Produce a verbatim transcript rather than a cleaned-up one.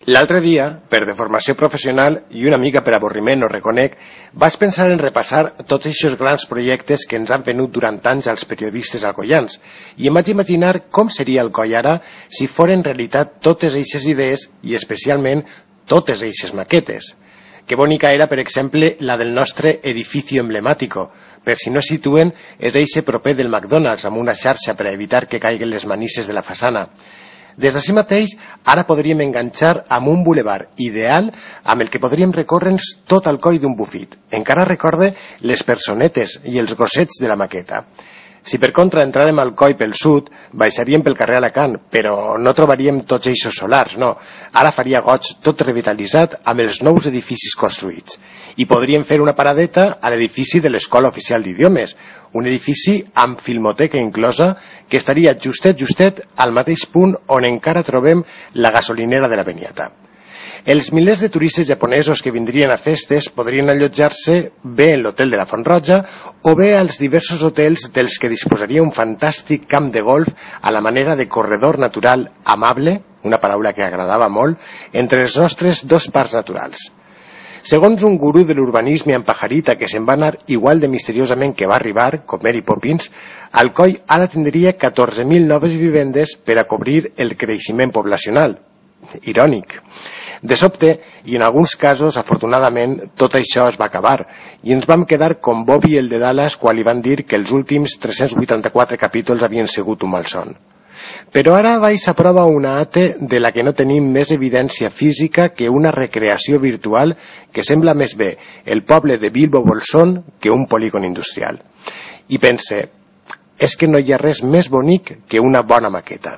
L'altre dia, per deformació professional i una mica per avorriment, ho reconec, vaig pensar en repassar tots aquests grans projectes que ens han venut durant anys als periodistes alcoians i em vaig imaginar com seria Alcoi ara si foren realitat totes aquestes idees i especialment totes aquestes maquetes. Que bonica era, per exemple, la del nostre edifici emblemàtico. Per si no es situen, és eixe proper del McDonald's amb una xarxa per evitar que caiguen les manisses de la façana. Des d'ací mateix, ara podríem enganxar amb un bulevard ideal amb el que podríem recórrer-nos tot Alcoi d'un bufit. Encara recorde les personetes i els gossets de la maqueta. Si per contra entràrem al Alcoi pel sud, baixaríem pel carrer Alacant, però no trobaríem tots eixos solars, no. Ara faria goig tot revitalitzat amb els nous edificis construïts. I podríem fer una paradeta a l'edifici de l'Escola Oficial d'Idiomes, un edifici amb filmoteca inclosa que estaria justet, justet al mateix punt on encara trobem la gasolinera de la Beniata. Els milers de turistes japonesos que vindrien a festes podrien allotjar-se bé en l'hotel de la Font Roja o bé als diversos hotels dels que disposaria un fantàstic camp de golf a la manera de corredor natural amable, una paraula que agradava molt, entre els nostres dos parcs naturals. Segons un gurú de l'urbanisme amb pajarita que se'n va anar igual de misteriosament que va arribar, com Mary Poppins, Alcoi ara tindria catorze mil noves vivendes per a cobrir el creixement poblacional. Irònic. De sobte, i en alguns casos, afortunadament, tot això es va acabar i ens vam quedar com Bobby el de Dallas quan li van dir que els últims tres-cents vuitanta-quatre capítols havien sigut un malson. Però ara vaig a prova una ate de la que no tenim més evidència física que una recreació virtual que sembla més bé el poble de Bilbo Bolsón que un polígon industrial. I pense, és que no hi ha res més bonic que una bona maqueta.